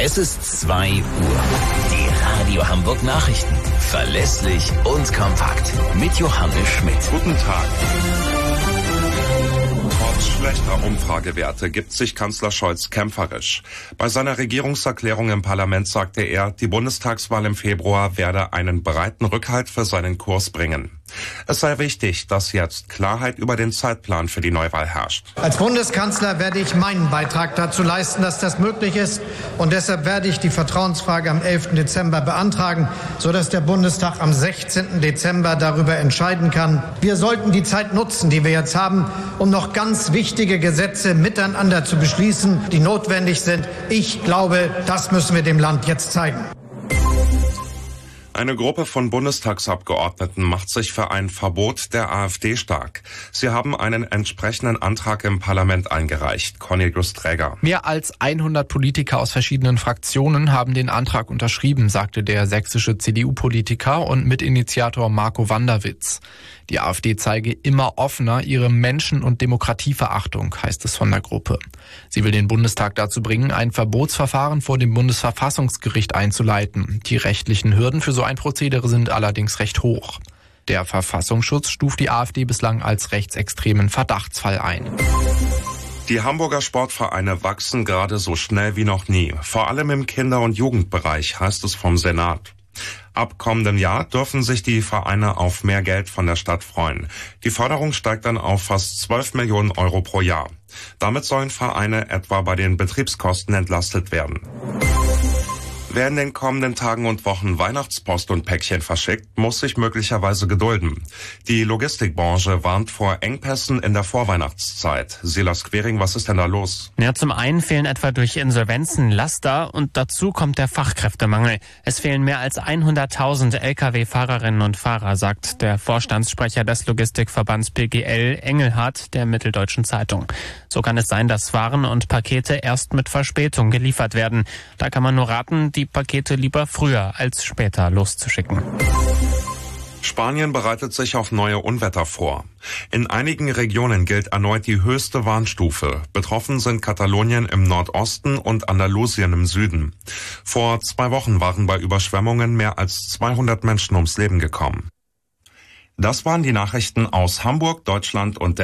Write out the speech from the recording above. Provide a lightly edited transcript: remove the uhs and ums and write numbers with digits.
Es ist 2 Uhr. Die Radio Hamburg Nachrichten. Verlässlich und kompakt. Mit Johannes Schmidt. Guten Tag. Trotz schlechter Umfragewerte gibt sich Kanzler Scholz kämpferisch. Bei seiner Regierungserklärung im Parlament sagte er, die Bundestagswahl im Februar werde einen breiten Rückhalt für seinen Kurs bringen. Es sei wichtig, dass jetzt Klarheit über den Zeitplan für die Neuwahl herrscht. Als Bundeskanzler werde ich meinen Beitrag dazu leisten, dass das möglich ist. Und deshalb werde ich die Vertrauensfrage am 11. Dezember beantragen, sodass der Bundestag am 16. Dezember darüber entscheiden kann. Wir sollten die Zeit nutzen, die wir jetzt haben, um noch ganz wichtige Gesetze miteinander zu beschließen, die notwendig sind. Ich glaube, das müssen wir dem Land jetzt zeigen. Eine Gruppe von Bundestagsabgeordneten macht sich für ein Verbot der AfD stark. Sie haben einen entsprechenden Antrag im Parlament eingereicht. Cornelius Träger. Mehr als 100 Politiker aus verschiedenen Fraktionen haben den Antrag unterschrieben, sagte der sächsische CDU-Politiker und Mitinitiator Marco Wanderwitz. Die AfD zeige immer offener ihre Menschen- und Demokratieverachtung, heißt es von der Gruppe. Sie will den Bundestag dazu bringen, ein Verbotsverfahren vor dem Bundesverfassungsgericht einzuleiten. Die rechtlichen Hürden für so ein Prozedere sind allerdings recht hoch. Der Verfassungsschutz stuft die AfD bislang als rechtsextremen Verdachtsfall ein. Die Hamburger Sportvereine wachsen gerade so schnell wie noch nie. Vor allem im Kinder- und Jugendbereich, heißt es vom Senat. Ab kommendem Jahr dürfen sich die Vereine auf mehr Geld von der Stadt freuen. Die Förderung steigt dann auf fast 12 Millionen Euro pro Jahr. Damit sollen Vereine etwa bei den Betriebskosten entlastet werden. Wer in den kommenden Tagen und Wochen Weihnachtspost und Päckchen verschickt, muss sich möglicherweise gedulden. Die Logistikbranche warnt vor Engpässen in der Vorweihnachtszeit. Silas Quering, was ist denn da los? Ja, zum einen fehlen etwa durch Insolvenzen Laster und dazu kommt der Fachkräftemangel. Es fehlen mehr als 100.000 Lkw-Fahrerinnen und Fahrer, sagt der Vorstandssprecher des Logistikverbands PGL Engelhardt der Mitteldeutschen Zeitung. So kann es sein, dass Waren und Pakete erst mit Verspätung geliefert werden. Da kann man nur raten, die Pakete lieber früher als später loszuschicken. Spanien bereitet sich auf neue Unwetter vor. In einigen Regionen gilt erneut die höchste Warnstufe. Betroffen sind Katalonien im Nordosten und Andalusien im Süden. Vor 2 Wochen waren bei Überschwemmungen mehr als 200 Menschen ums Leben gekommen. Das waren die Nachrichten aus Hamburg, Deutschland und der